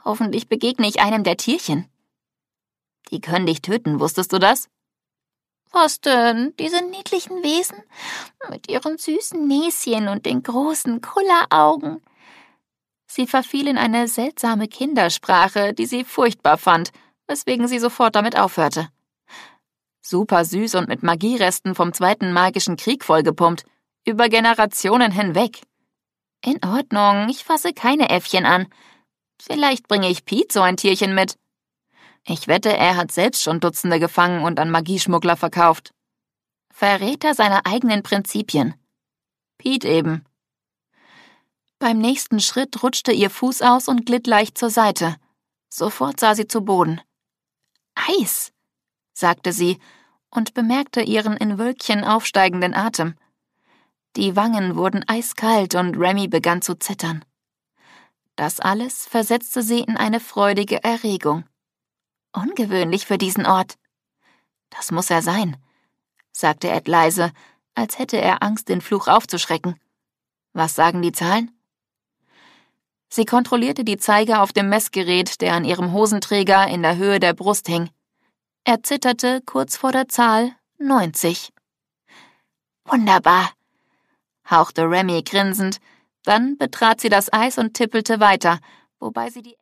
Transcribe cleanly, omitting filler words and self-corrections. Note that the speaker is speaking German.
Hoffentlich begegne ich einem der Tierchen. Die können dich töten, wusstest du das? Was denn? Diese niedlichen Wesen? Mit ihren süßen Näschen und den großen Kulleraugen. Sie verfiel in eine seltsame Kindersprache, die sie furchtbar fand, weswegen sie sofort damit aufhörte. Super süß und mit Magieresten vom Zweiten Magischen Krieg vollgepumpt. Über Generationen hinweg. In Ordnung, ich fasse keine Äffchen an. Vielleicht bringe ich Pete so ein Tierchen mit. Ich wette, er hat selbst schon Dutzende gefangen und an Magieschmuggler verkauft. Verräter seiner eigenen Prinzipien. Pete eben. Beim nächsten Schritt rutschte ihr Fuß aus und glitt leicht zur Seite. Sofort sah sie zu Boden. »Eis«, sagte sie und bemerkte ihren in Wölkchen aufsteigenden Atem. Die Wangen wurden eiskalt und Remy begann zu zittern. Das alles versetzte sie in eine freudige Erregung. Ungewöhnlich für diesen Ort. »Das muss er sein«, sagte Ed leise, als hätte er Angst, den Fluch aufzuschrecken. »Was sagen die Zahlen?« Sie kontrollierte die Zeiger auf dem Messgerät, der an ihrem Hosenträger in der Höhe der Brust hing. Er zitterte kurz vor der Zahl 90. »Wunderbar«, hauchte Remy grinsend, dann betrat sie das Eis und tippelte weiter, wobei sie die